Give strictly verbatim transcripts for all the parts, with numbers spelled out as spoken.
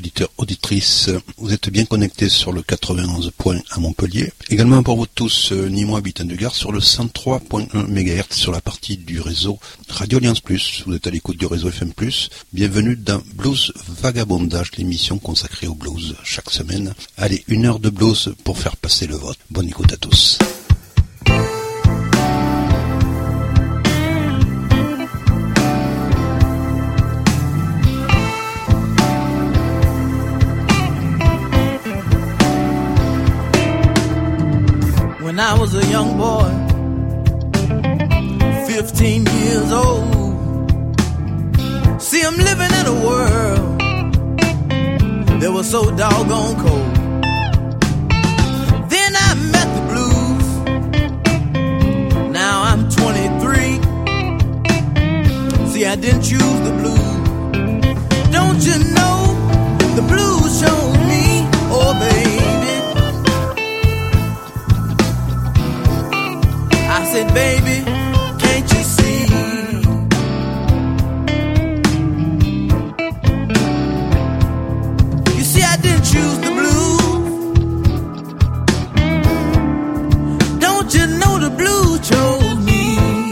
auditeurs, auditrices, vous êtes bien connectés sur le quatre-vingt-onze point un à Montpellier. Également pour vous tous, ni moi, habitants du Gard, sur le cent trois point un mégahertz sur la partie du réseau Radio Alliance Plus. Vous êtes à l'écoute du réseau F M plus. Bienvenue dans Blues Vagabondage, l'émission consacrée au blues chaque semaine. Allez, une heure de blues pour faire passer le vote. Bonne écoute à tous. When I was a young boy, fifteen years old, see I'm living in a world that was so doggone cold. Then I met the blues, now I'm twenty-three, see I didn't choose the blues. Don't you know the blues showed me, oh baby. I said, baby, can't you see? You see, I didn't choose the blues. Don't you know the blues chose me?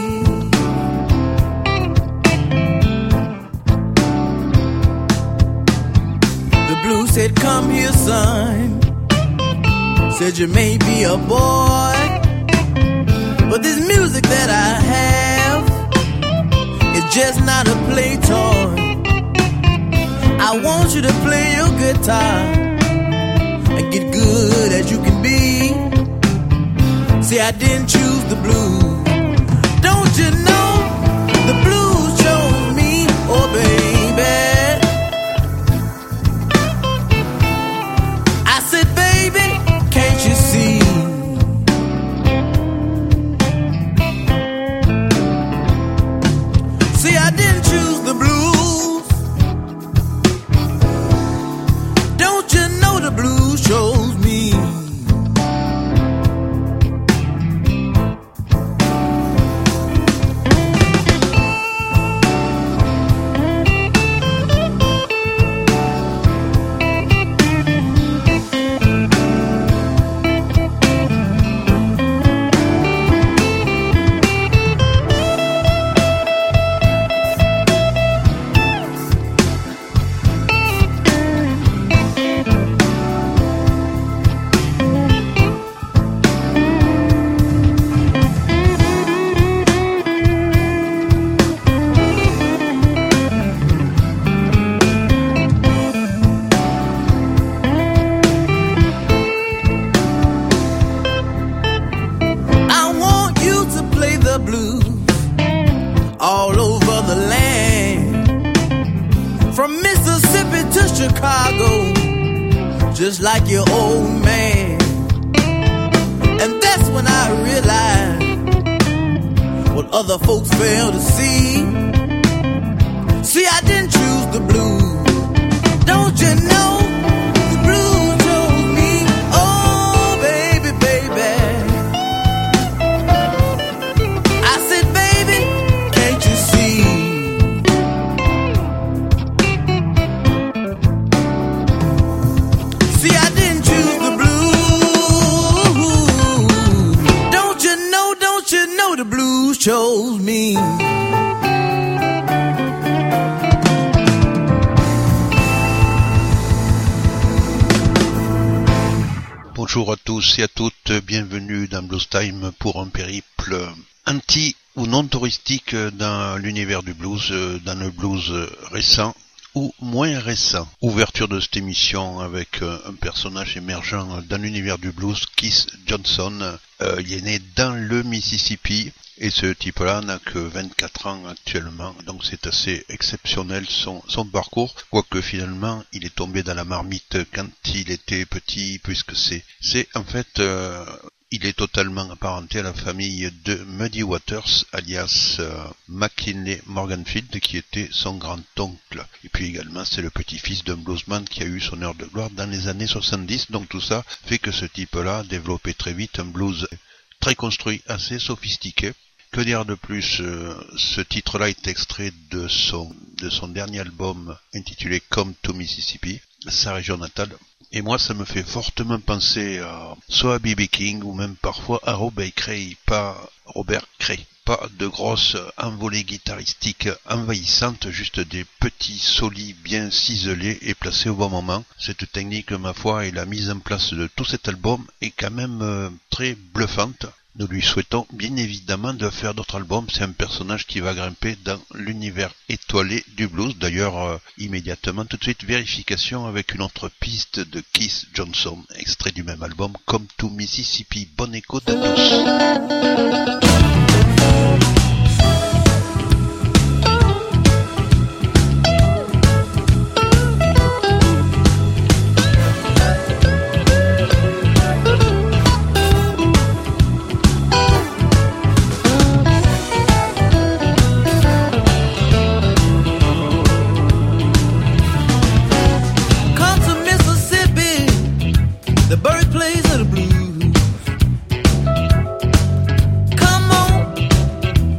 The blues said, come here, son. Said you may be a boy, but this music that I have is just not a play toy. I want you to play your guitar and get good as you can be. See, I didn't choose the blues. Don't you know the blues chose me, oh baby. I said, baby, can't you see? I didn't choose the blues. Don't you know the blues chose me? Just like your old man. And that's when I realized what other folks fail to see. See, I didn't choose the blues. Don't you know the blues chose me? Oh, baby, baby. I said, baby, can't you see? See, I didn't choose the blues. Don't you know, don't you know the blues chose me? Bonjour à tous et à toutes, bienvenue dans Blues Time pour un périple anti ou non touristique dans l'univers du blues, dans le blues récent ou moins récent. Ouverture de cette émission avec un personnage émergent dans l'univers du blues, Keith Johnson. Euh, il est né dans le Mississippi et ce type-là n'a que vingt-quatre ans actuellement, donc c'est assez exceptionnel son, son parcours, quoique finalement il est tombé dans la marmite quand il était petit, puisque c'est, c'est en fait... Euh, il est totalement apparenté à la famille de Muddy Waters, alias euh, McKinley Morganfield, qui était son grand-oncle. Et puis également, c'est le petit-fils d'un bluesman qui a eu son heure de gloire dans les années soixante-dix. Donc tout ça fait que ce type-là a développé très vite un blues très construit, assez sophistiqué. Que dire de plus, euh, ce titre-là est extrait de son, de son dernier album intitulé Come to Mississippi. sa région natale. Et moi, ça me fait fortement penser à soit à B B King ou même parfois à Robert Cray, pas Robert Cray. Pas de grosses envolées guitaristiques envahissantes, juste des petits solis bien ciselés et placés au bon moment. Cette technique, ma foi, et la mise en place de tout cet album est quand même euh, très bluffante. Nous lui souhaitons bien évidemment de faire d'autres albums. C'est un personnage qui va grimper dans l'univers étoilé du blues. D'ailleurs, euh, immédiatement, tout de suite, vérification avec une autre piste de Keith Johnson, extrait du même album, Come to Mississippi. Bonne écoute à tous. Birthplace of the blues. Come on,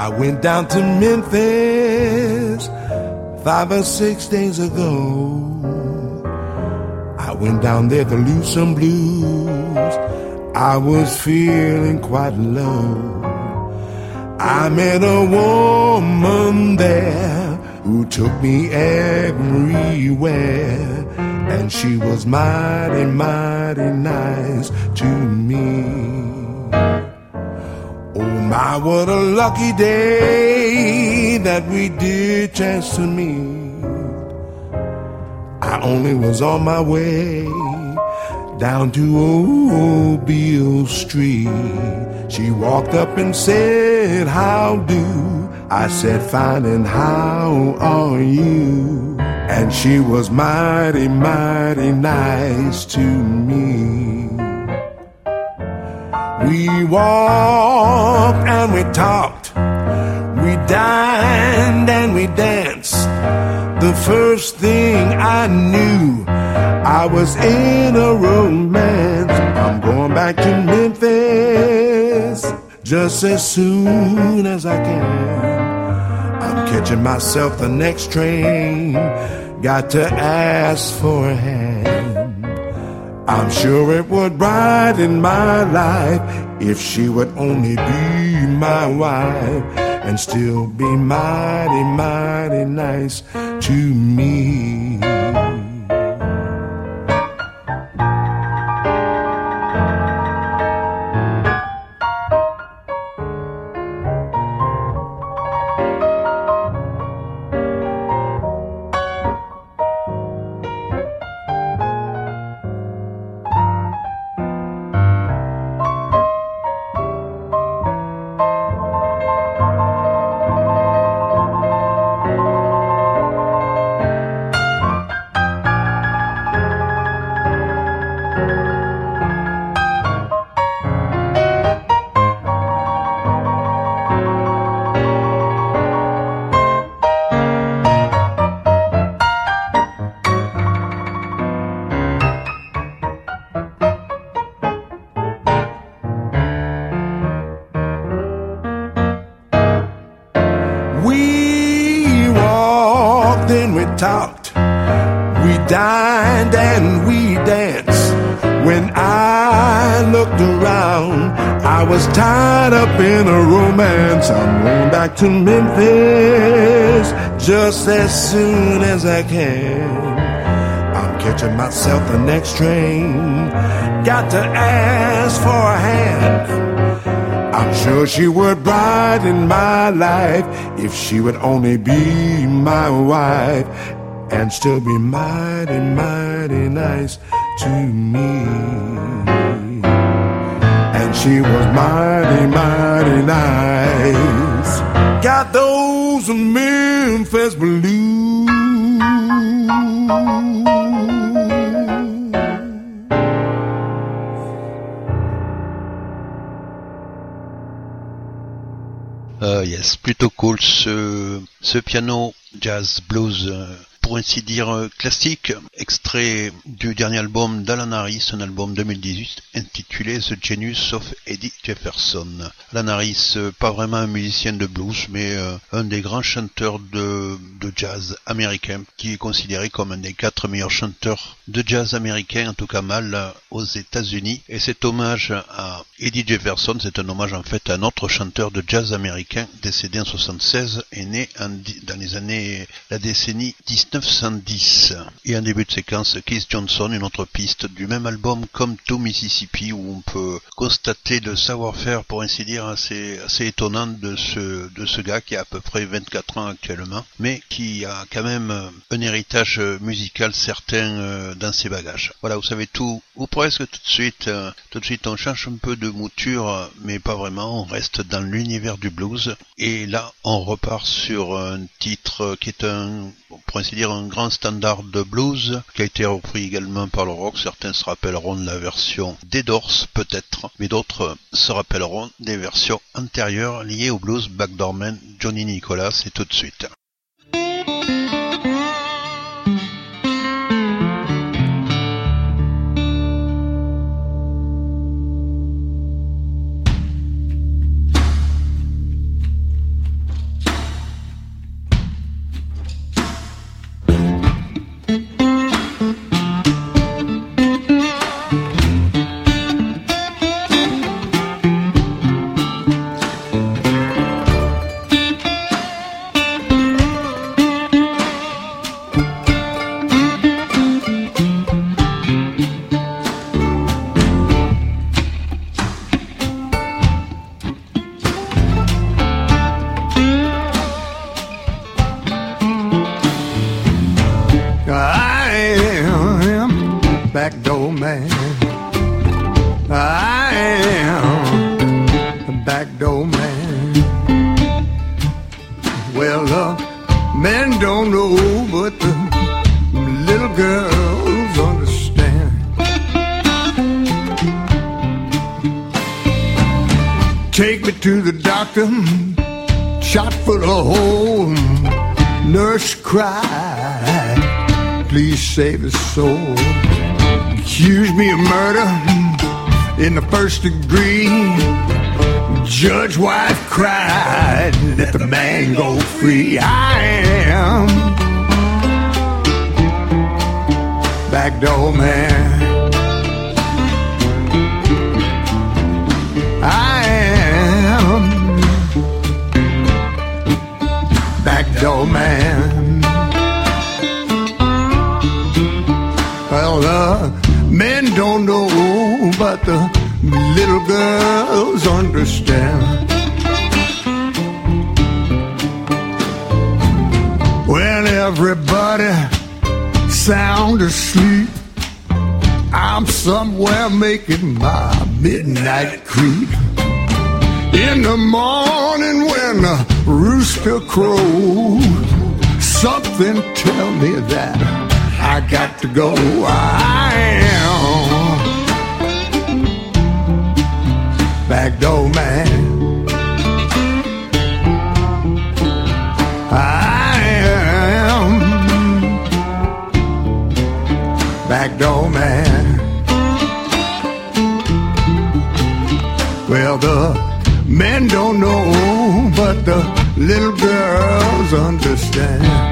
I went down to Memphis five or six days ago. I went down there to lose some blues. I was feeling quite low. I met a woman there who took me everywhere, and she was mighty, mighty nice to me. Oh my, what a lucky day that we did chance to meet. I only was on my way down to Old Beale Street. She walked up and said, how do? I said, fine, and how are you? And she was mighty, mighty nice to me. We walked and we talked, we dined and we danced. The first thing I knew, I was in a romance. I'm going back to Memphis just as soon as I can. I'm catching myself the next train, got to ask for a hand. I'm sure it would brighten my life if she would only be my wife and still be mighty, mighty nice to me. Talked, we dined and we danced. When I looked around, I was tied up in a romance. I'm going back to Memphis just as soon as I can. I'm catching myself the next train, got to ask for a hand. I'm sure she would brighten my life if she would only be my wife and still be mighty, mighty nice to me. And she was mighty, mighty nice. Got those Memphis blues. Uh, yes, plutôt cool ce, ce piano jazz blues, euh, pour ainsi dire euh, classique, extrait du dernier album d'Alan Harris, un album deux mille dix-huit intitulé The Genius of Eddie Jefferson. Alan Harris, euh, pas vraiment un musicien de blues, mais euh, un des grands chanteurs de, de jazz américain, qui est considéré comme un des quatre meilleurs chanteurs de jazz américain, en tout cas mal aux États-Unis. Et cet hommage à Eddie Jefferson, c'est un hommage en fait à un autre chanteur de jazz américain décédé en soixante-seize et né en, dans les années, la décennie dix-neuf cent dix. Et en début de séquence, Keith Johnson, une autre piste du même album Come to Mississippi, où on peut constater le savoir-faire, pour ainsi dire, assez, assez étonnant de ce, de ce gars qui a à peu près vingt-quatre ans actuellement, mais qui a quand même un héritage musical certain dans ses bagages. Voilà, vous savez tout, ou presque tout de suite. Tout de suite, on change un peu de mouture, mais pas vraiment, on reste dans l'univers du blues. Et là, on repart sur un titre qui est un, pour ainsi dire, un grand standard de blues, qui a été repris également par le rock. Certains se rappelleront de la version des Doors, peut-être, mais d'autres se rappelleront des versions antérieures liées au blues. Backdoorman, Johnny Nicholas, c'est tout de suite. back door man. Well, uh, men don't know, but the little girls understand. Take me to the doctor, shot full of holes. Nurse cried, please save his soul. Accuse me of murder in the first degree. Judge wife cried, let the man go free. I am backdoor man. I am backdoor man. Well, the men don't know, but the little girls understand. When everybody sound asleep, I'm somewhere making my midnight creep. In the morning when the rooster crows, something tell me that I got to go. I am backdoor man. I am backdoor man. Well, the men don't know, but the little girls understand.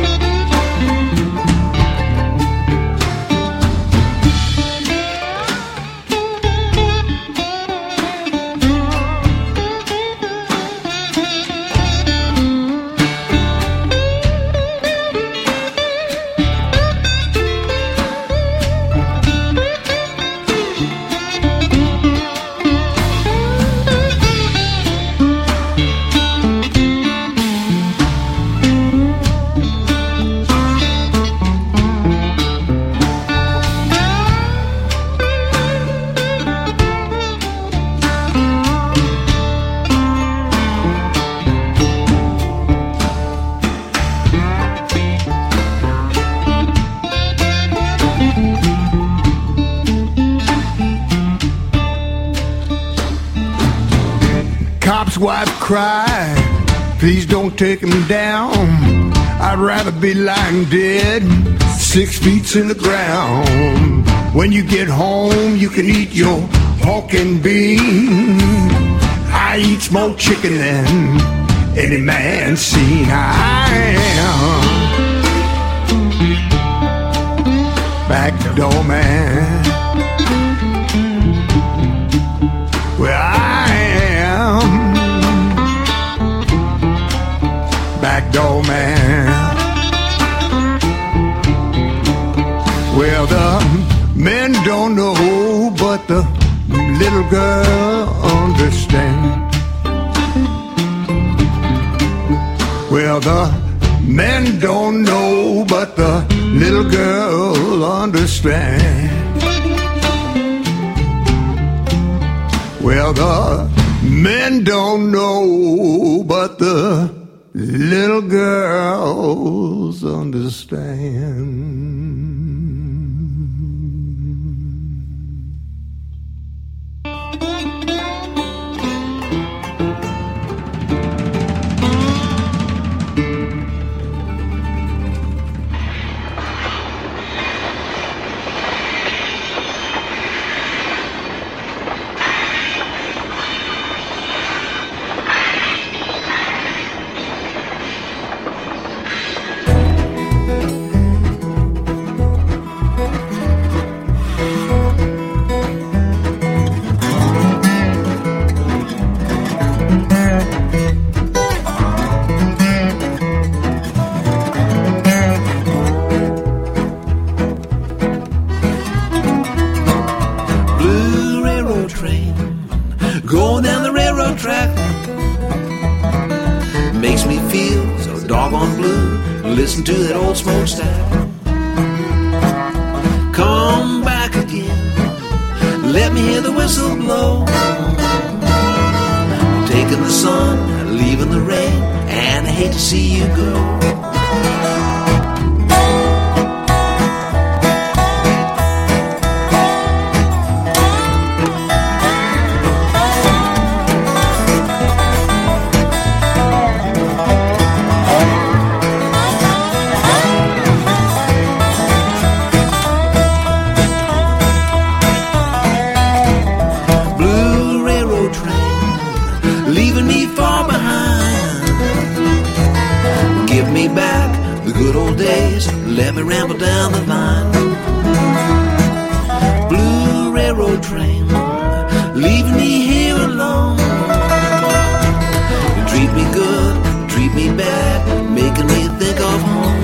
Cop's wife cried, please don't take him down. I'd rather be lying dead, six feet in the ground. When you get home, you can eat your pork and beans. I eat smoked chicken than any man seen. I am backdoor man. Well, I am backdoor man. Well, the men don't know, but the little girl understands. Well, the men don't know, but the little girl understands. Well, the men don't know, but the little girls understand. Going down the railroad track makes me feel so doggone blue. Listen to that old smokestack. Come back again, let me hear the whistle blow. hate to see you go. Let me ramble down the line. Blue railroad train, leaving me here alone. Treat me good, treat me bad, making me think of home.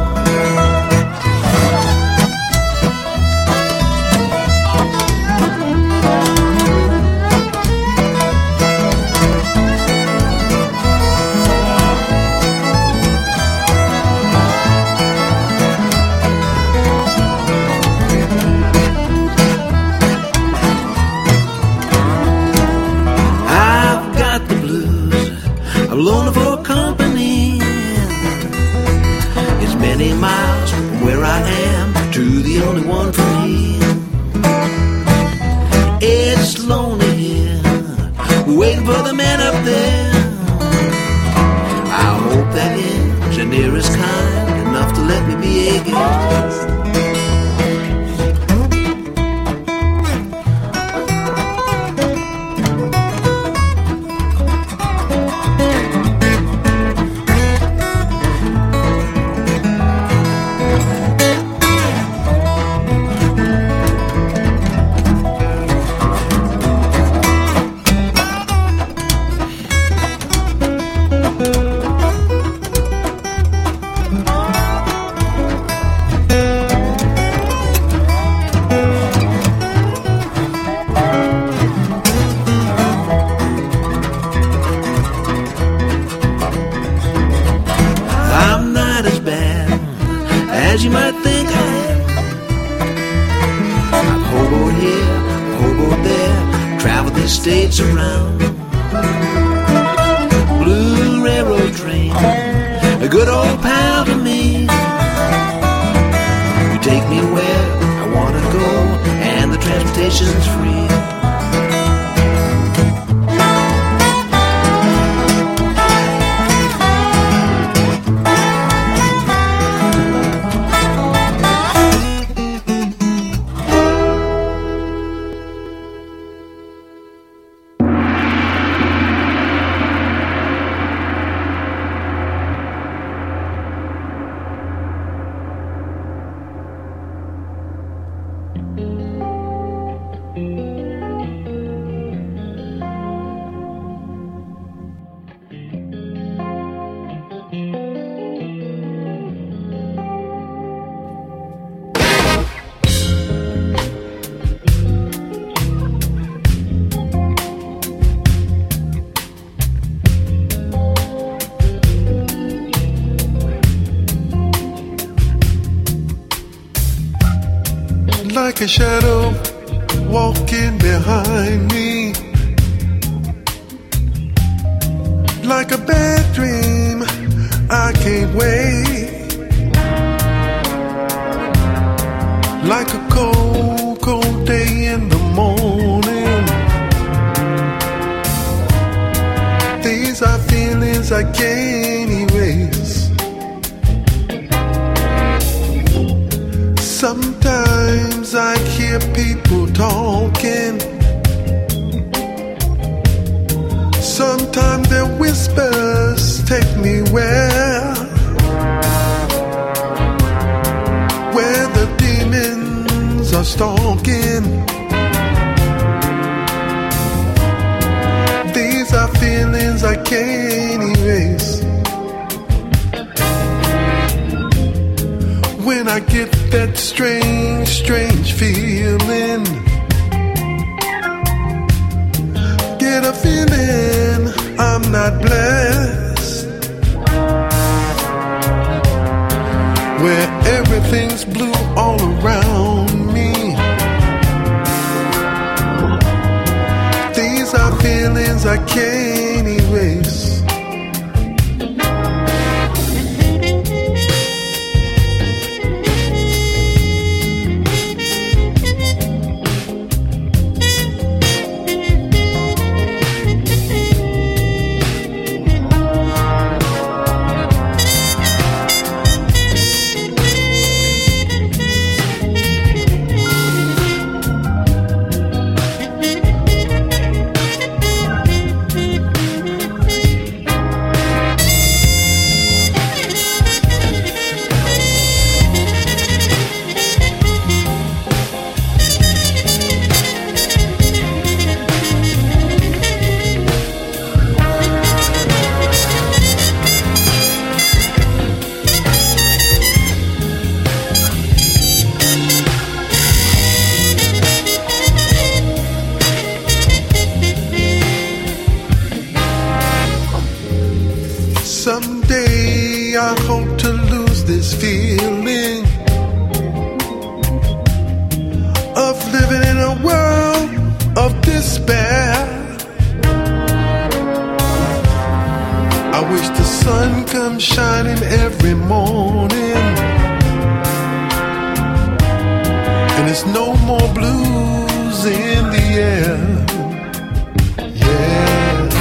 Alone for company. It's many miles from where I am to the only one for me. It's lonely here, waiting for the man up there. I hope that engineer is kind enough to let me be a guest. As you might think I am. I'm hobo here, hobo there, travel these states around. Blue railroad train, a good old pal to me. You take me where I wanna go, and the transportation's free. Like a shadow walking behind me, like a bad dream, I can't wait. Like a cold, cold day in the morning, these are feelings I can't erase. Sometimes I hear people talking, sometimes their whispers take me where, where the demons are stalking. These are feelings I can't erase. When I get that strange, strange feeling, get a feeling I'm not blessed, where everything's blue all around me. These are feelings I can't erase. this feeling of living in a world of despair. I wish the sun comes shining every morning, and there's no more blues in the air. Yeah.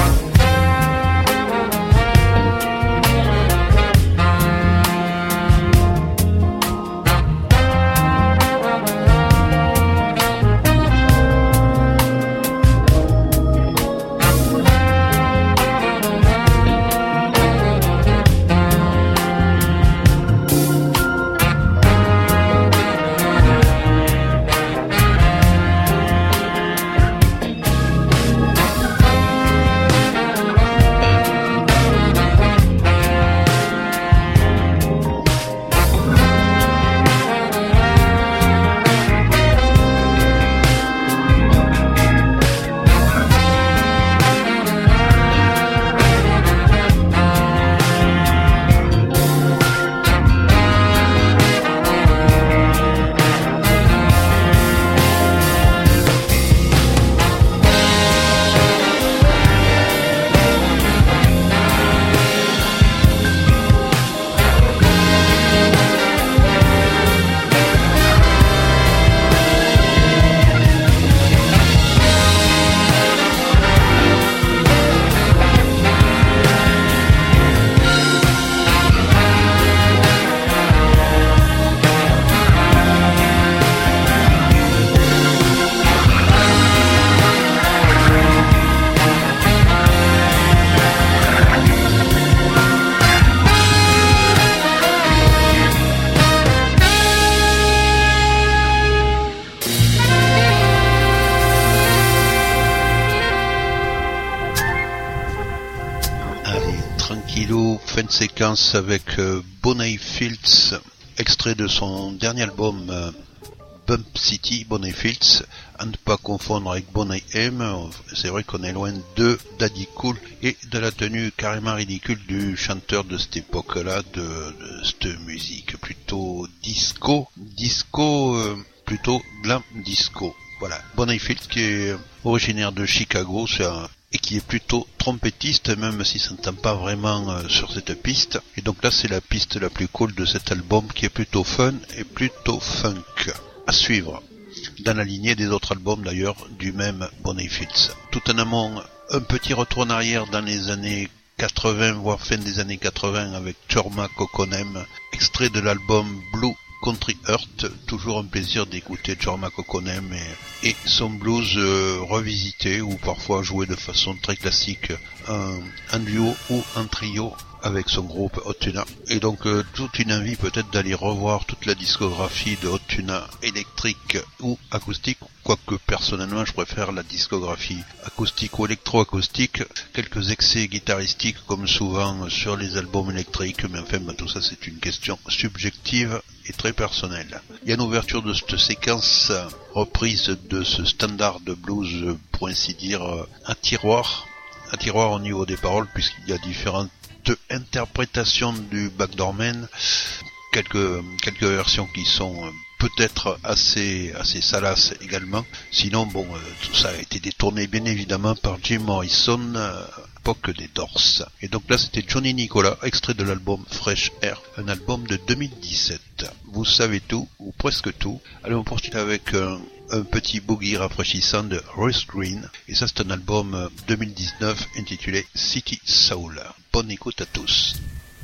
Fin de séquence avec euh, Bonnie Fields, extrait de son dernier album euh, Bump City, Bonnie Fields, à ne pas confondre avec Bonnie M. C'est vrai qu'on est loin de Daddy Cool et de la tenue carrément ridicule du chanteur de cette époque-là, de, de cette musique plutôt disco, disco, euh, plutôt glam disco. Voilà, Bonnie Fields qui est originaire de Chicago, c'est un et qui est plutôt trompettiste, même si ça ne s'entend pas vraiment euh, sur cette piste. Et donc là, c'est la piste la plus cool de cet album, qui est plutôt fun et plutôt funk. À suivre, dans la lignée des autres albums d'ailleurs, du même Bonnie Fields. Tout en amont, un petit retour en arrière dans les années quatre-vingts, voire fin des années quatre-vingts, avec Jorma Kokkonen, extrait de l'album Blue Country Earth, toujours un plaisir d'écouter Jorma Kokkonen et, et son blues euh, revisité ou parfois joué de façon très classique en, en duo ou en trio avec son groupe Hot Tuna. Et donc euh, toute une envie peut-être d'aller revoir toute la discographie de Hot Tuna électrique ou acoustique, quoique personnellement je préfère la discographie acoustique ou électro-acoustique, quelques excès guitaristiques comme souvent sur les albums électriques, mais enfin ben, tout ça c'est une question subjective et très personnelle. Il y a une ouverture de cette séquence reprise de ce standard de blues, pour ainsi dire, un tiroir, un tiroir au niveau des paroles, puisqu'il y a différentes interprétations du Backdoor Man, quelques, quelques versions qui sont peut-être assez, assez salaces également. Sinon, bon, euh, tout ça a été détourné bien évidemment par Jim Morrison, euh, époque des Doors. Et donc là, c'était Johnny Nicolas, extrait de l'album Fresh Air, un album de deux mille dix-sept. Vous savez tout, ou presque tout. Allez, on poursuit avec un, un petit boogie rafraîchissant de Russ Green. Et ça, c'est un album deux mille dix-neuf intitulé City Soul. Bonne écoute à tous.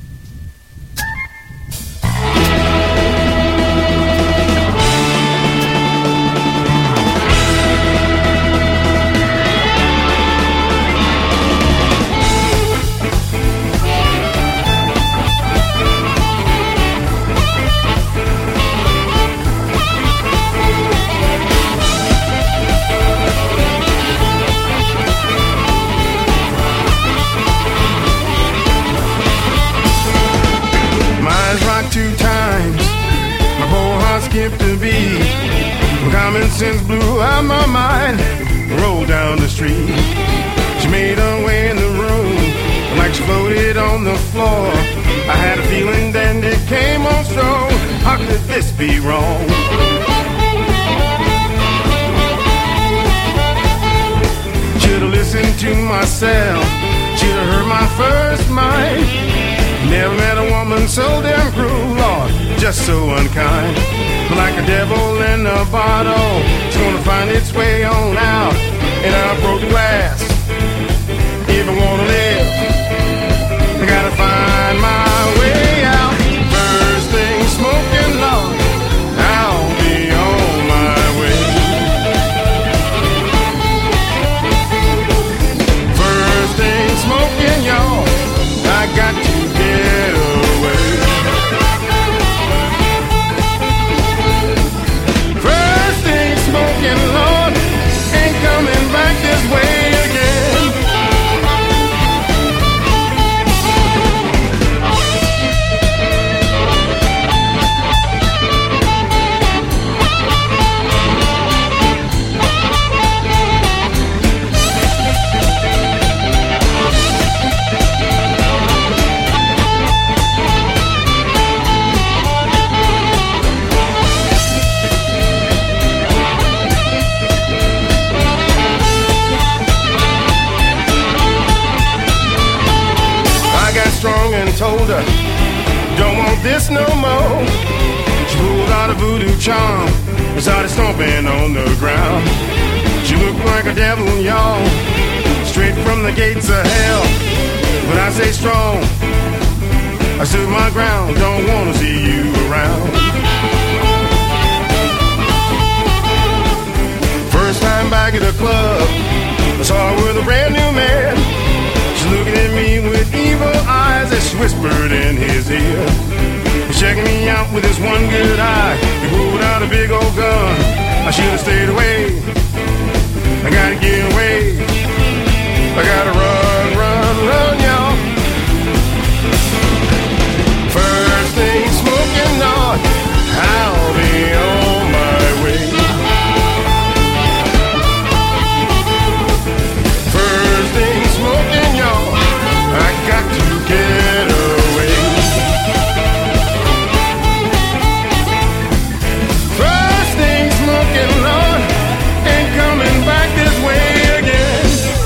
Two times, my whole heart skipped a beat. Common sense blew out my mind, rolled down the street. She made her way in the room, like she floated on the floor. I had a feeling that it came on strong. this be wrong? Should've listened to myself, should've heard my first mind. Never met a woman so damn cruel, Lord, just so unkind. Like a devil in a bottle, it's gonna find its way on out. And I broke glass. If I wanna live, I gotta find my way out. First thing smoking, Lord, I'll be on my way. First thing smoking, y'all, I got to get away. First thing smoking, Lord, ain't coming back this way again. Strong and told her, don't want this no more. She pulled out a voodoo charm and started stomping on the ground. She looked like a devil, y'all, straight from the gates of hell. But I say strong, I stood my ground, don't wanna see you around. First time back at the club, I saw her with a brand new man. She's looking at me with evil eyes as she whispered in his ear. He's checking me out with his one good eye. He pulled out a big old gun. I should have stayed away. I gotta get away. I gotta run, run, run, y'all. First thing smoking, Lord, I'll be on my way. First thing smoking, y'all, I got to get away. First thing smoking, Lord, ain't coming back this way again.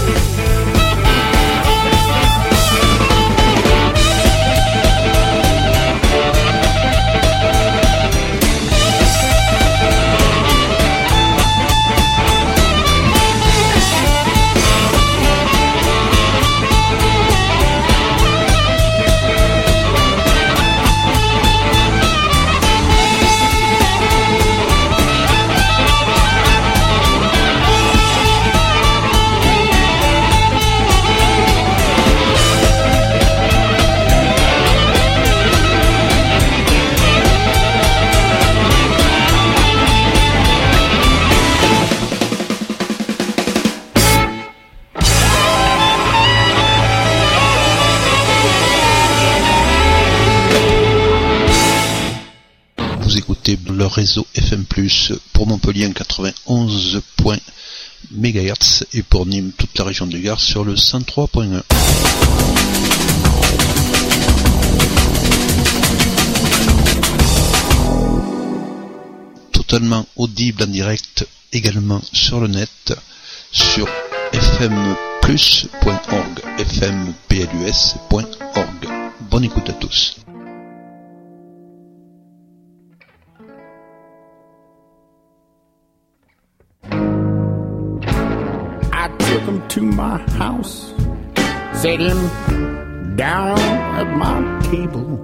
Le réseau F M plus, pour Montpellier quatre-vingt-onze mégahertz et pour Nîmes toute la région du Gard sur le cent trois point un. Totalement audible en direct également sur le net sur f m plus point org, f m plus point org. Bonne écoute à tous. I took him to my house, set him down at my table,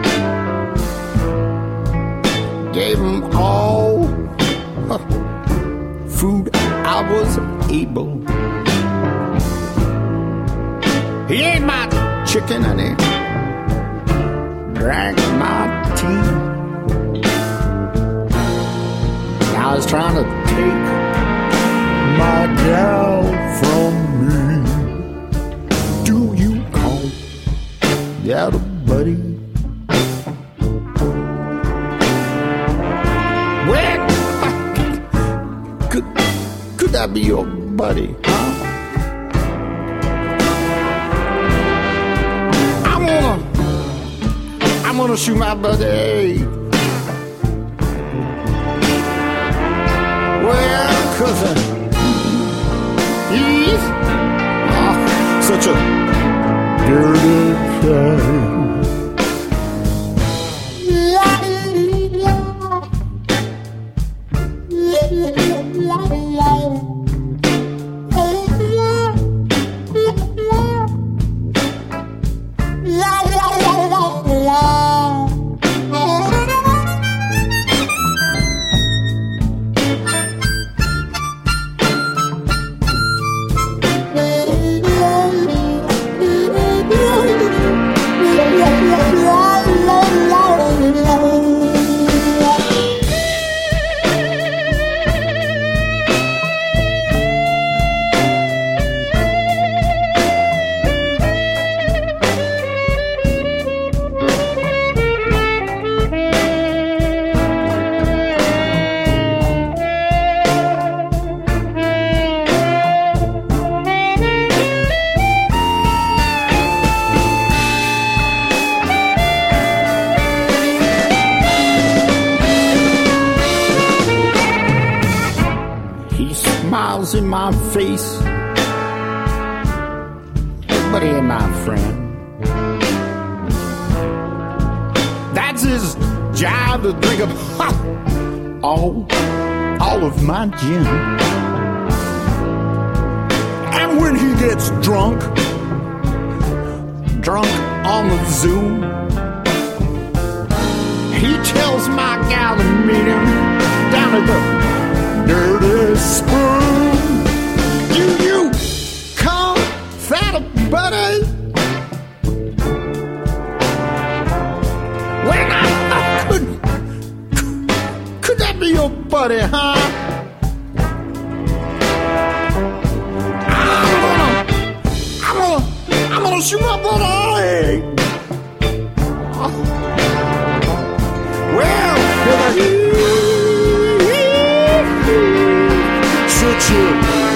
gave him all uh, food I was able. He ate my chicken and he drank my tea. Now he's trying to take my gal from me. Do you call that a buddy? Well, could could that be your buddy? Huh? I'm gonna I'm gonna shoot my buddy 'cause uh, he's oh, such a dirty child. In my face, but he ain't my friend. That's his job to drink up ha, all, all of my gin. And when he gets drunk, drunk on the Zoom, he tells my gal to meet him down at the Dirty Spoon. You, you, come, fat buddy. When I, I could, could that be your buddy, huh? I'm gonna, I'm gonna, I'm gonna shoot my buddy. Well, such a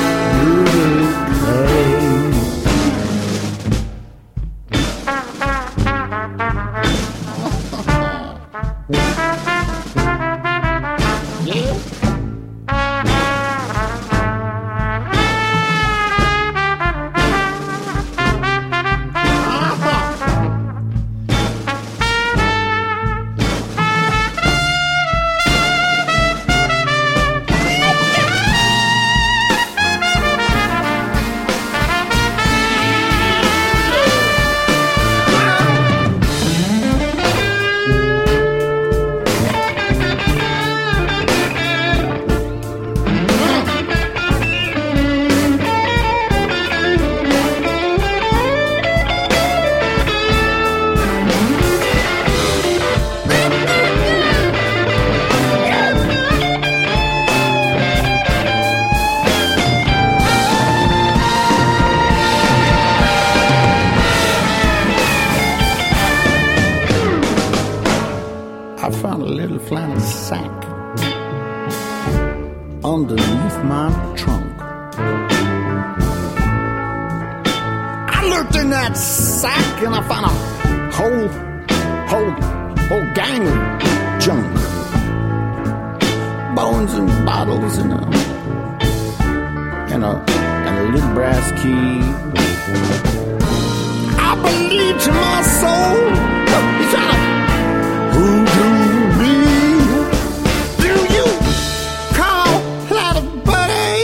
flannel sack underneath my trunk. I looked in that sack and I found a whole, whole, whole gang of junk. Bones and bottles and a, and a, and a little brass key. I believe to my soul, he's trying to hoodoo me. Do you call that a buddy?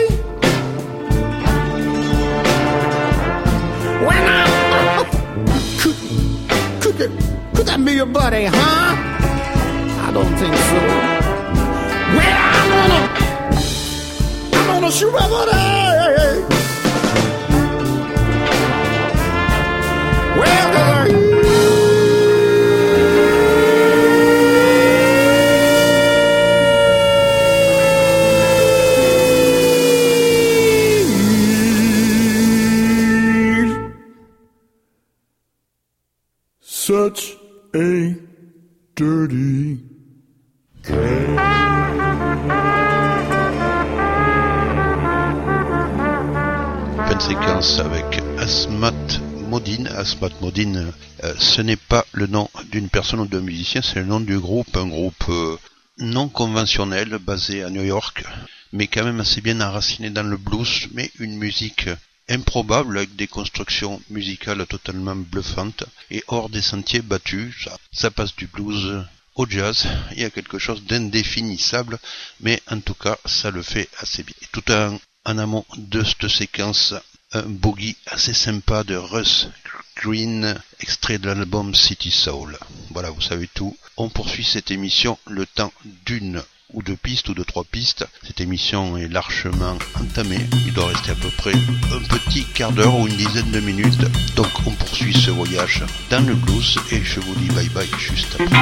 When I uh, could, could that, could that be a buddy, huh? I don't think so. Well, I'm gonna, I'm gonna shoot my buddy. Well, such a dirty game. Fin de séquence avec Asmat Modine. Asmat Modine, euh, ce n'est pas le nom d'une personne ou d'un musicien, c'est le nom du groupe, un groupe euh, non conventionnel basé à New York, mais quand même assez bien enracinée dans le blues, mais une musique improbable avec des constructions musicales totalement bluffantes et hors des sentiers battus. Ça, ça passe du blues au jazz, il y a quelque chose d'indéfinissable, mais en tout cas ça le fait assez bien. Et tout en, en amont de cette séquence, un boogie assez sympa de Russ Green, extrait de l'album City Soul. Voilà, vous savez tout. On poursuit cette émission le temps d'une ou deux pistes ou de trois pistes. Cette émission est largement entamée. Il doit rester à peu près un petit quart d'heure ou une dizaine de minutes. Donc on poursuit ce voyage dans le blues et je vous dis bye bye juste après.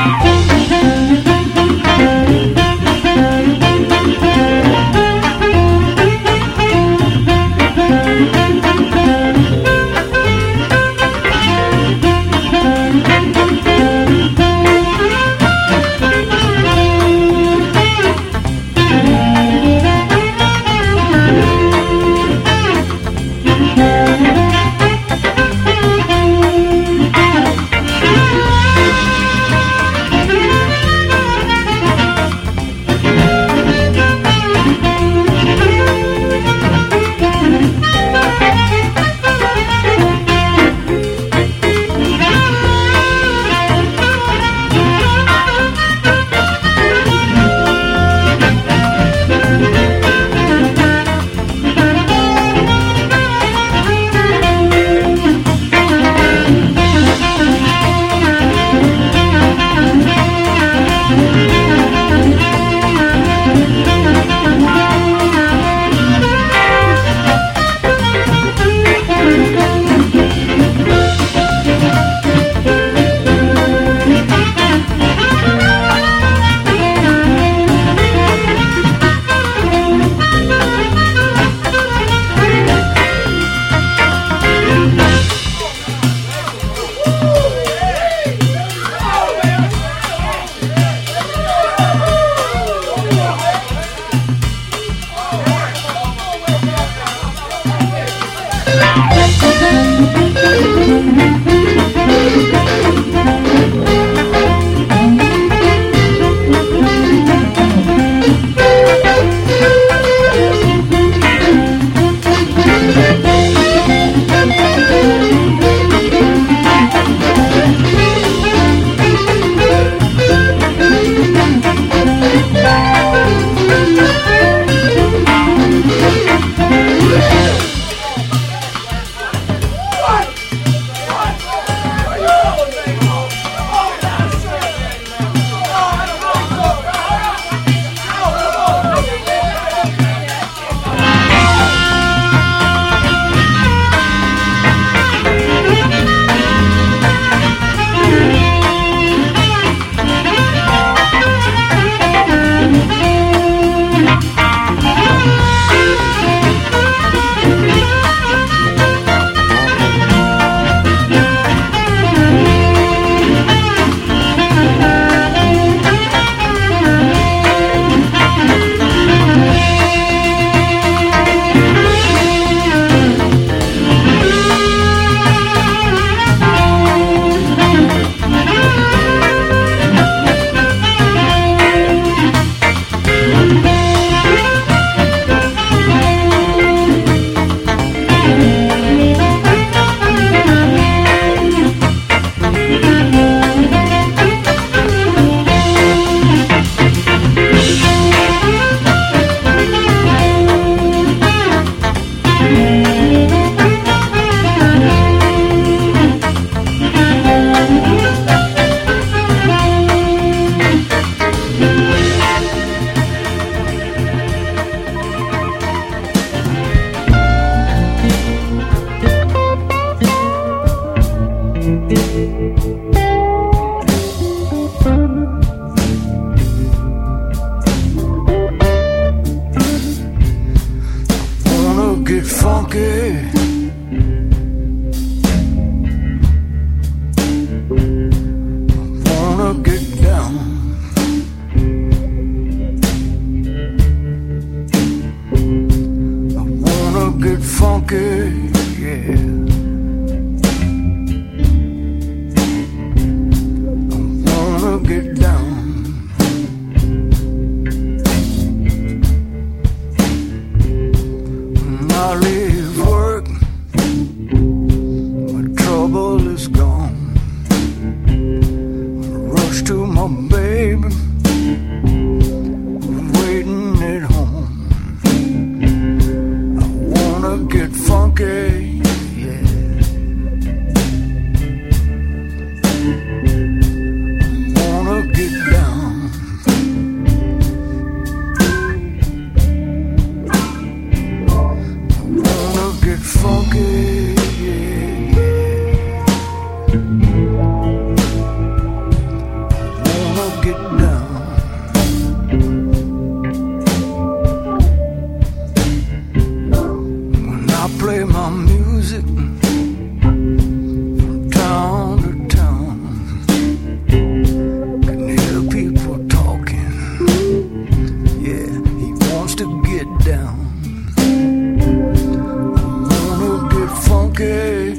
funky.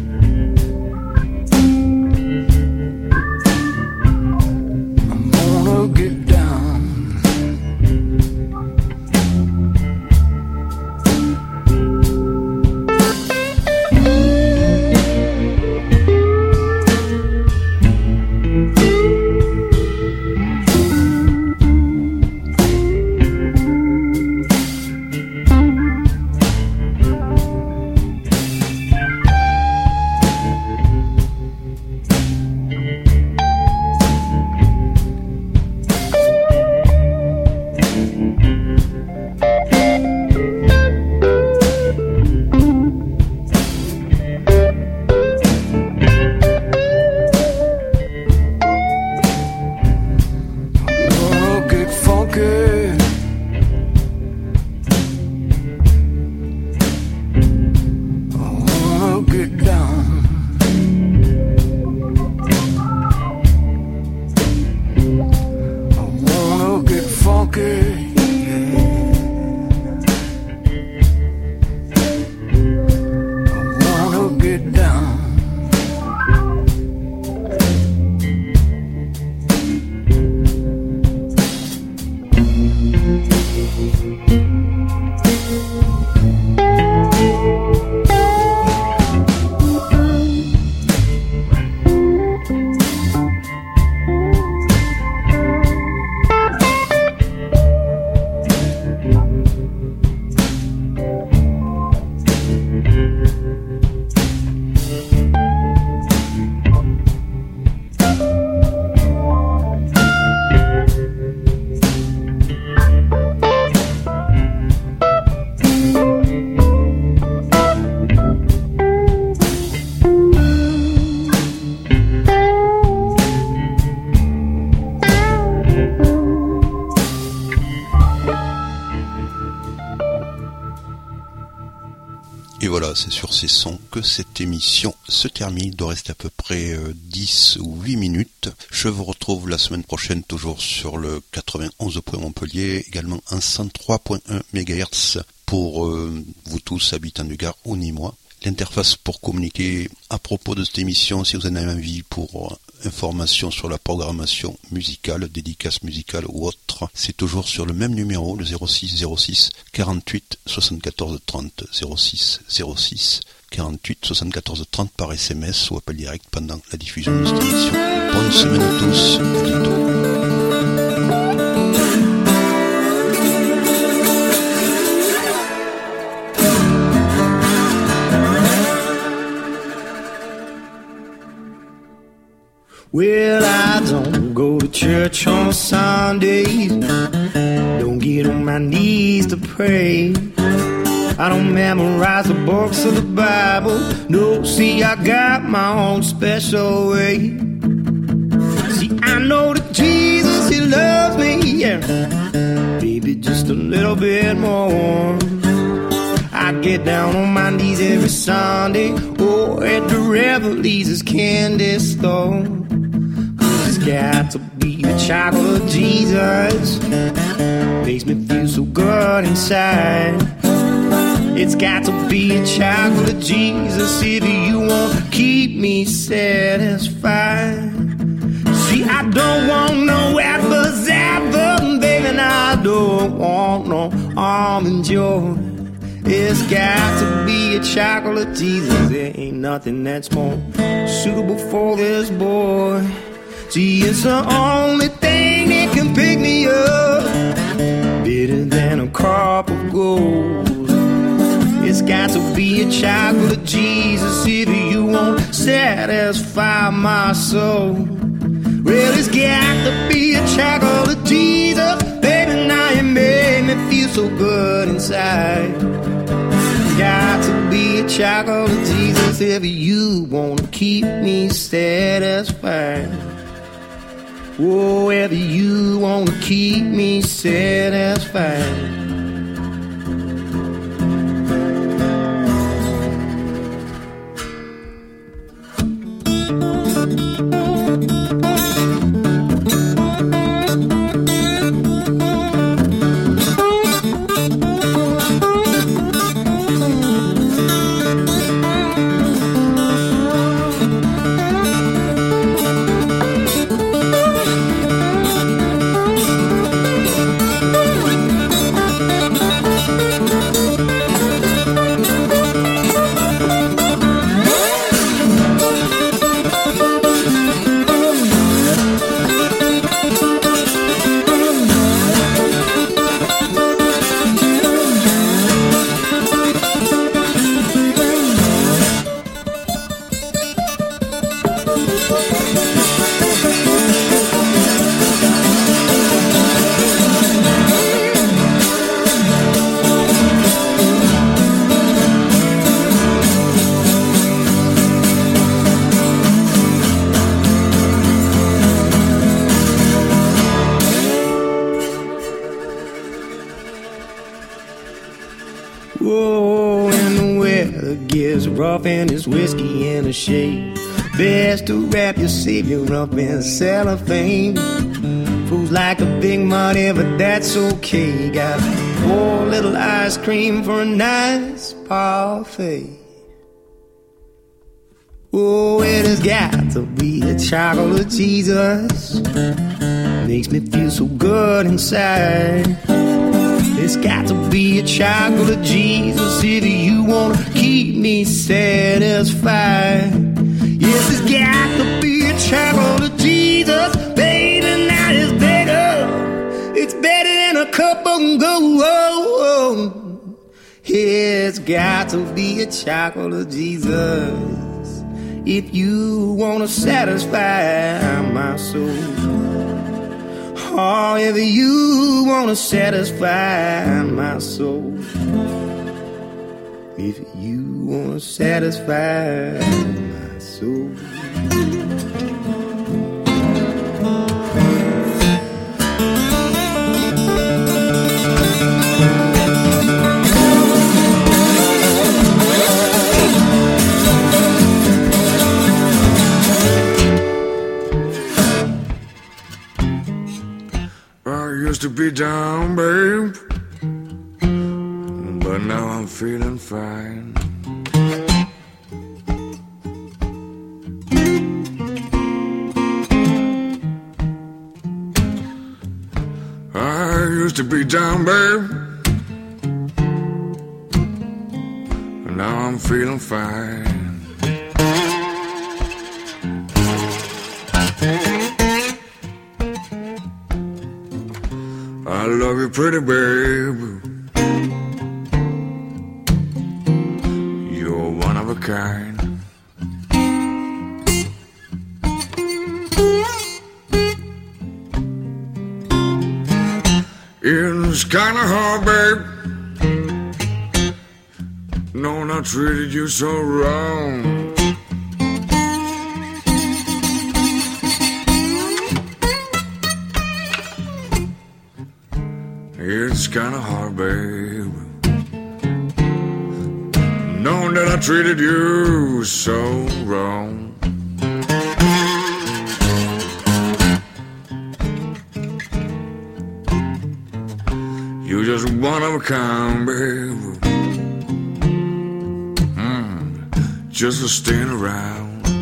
I'm gonna get down. C'est sur ces sons que cette émission se termine. Il doit rester à peu près euh, dix ou huit minutes. Je vous retrouve la semaine prochaine toujours sur le quatre-vingt-onze point Montpellier, également un cent trois point un mégahertz pour euh, vous tous habitants du Gard ou Nîmois. L'interface pour communiquer à propos de cette émission, si vous en avez envie pour euh, information sur la programmation musicale, dédicace musicale ou autre, c'est toujours sur le même numéro, le zéro six zéro six quarante-huit soixante-quatorze trente, zéro six zéro six quarante-huit soixante-quatorze trente par S M S ou appel direct pendant la diffusion de cette émission. Bonne semaine à tous, à bientôt. Well, I don't go to church on Sundays, don't get on my knees to pray. I don't memorize the books of the Bible, no, see, I got my own special way. See, I know that Jesus, He loves me, yeah, maybe just a little bit more. I get down on my knees every Sunday, oh, at the Revelle's candy store. Got to be the child of Jesus, makes me feel so good inside. It's got to be a child of Jesus if you want to keep me satisfied. See, I don't want no apples, apple, baby, and I don't want no almond joy. It's got to be a child of Jesus, there ain't nothing that's more suitable for this boy. See, it's the only thing that can pick me up, better than a crop of gold. It's got to be a child of Jesus if you won't satisfy my soul. Well, it's got to be a child of Jesus, baby, now you made me feel so good inside. Got to be a child of Jesus if you won't keep me satisfied. Oh, if you want to keep me satisfied. off and his whiskey in a shade. Best to wrap your savior up in cellophane. Fools like a big money, but that's okay. Got four little ice cream for a nice parfait. Oh, it has got to be a chocolate Jesus. Makes me feel so good inside. It's got to be a chocolate Jesus if you wanna keep me satisfied. Yes, it's got to be a chocolate Jesus, baby. Now it's better. It's better than a cup of gold. It's got to be a chocolate Jesus if you wanna satisfy my soul. Oh, if you wanna satisfy my soul. If you wanna satisfy my soul. Used to be down, babe, but now I'm feeling fine. I used to be down, babe, but now I'm feeling fine. I love you, pretty babe. You're one of a kind. It's kinda hard, babe, knowing I treated you so wrong. It's kinda hard, babe, knowing that I treated you so wrong. You're just one of a kind, babe. Mm, just for staying around.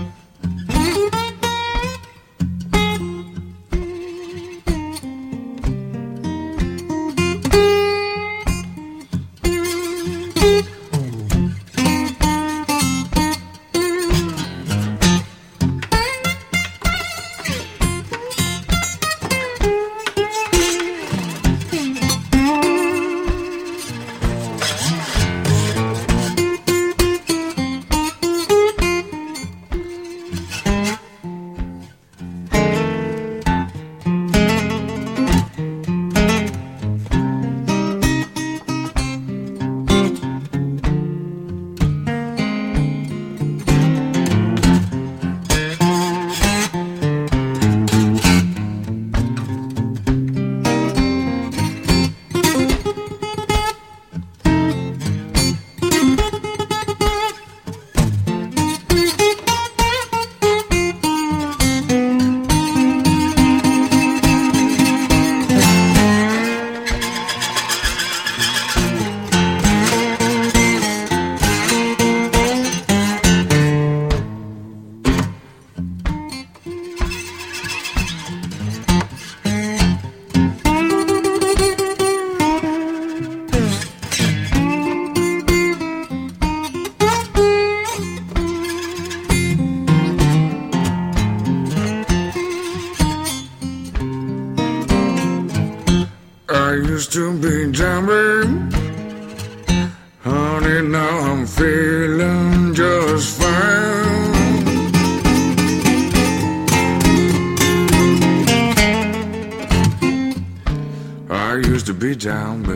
I used to be down, babe. Honey, now I'm feeling just fine. I used to be down,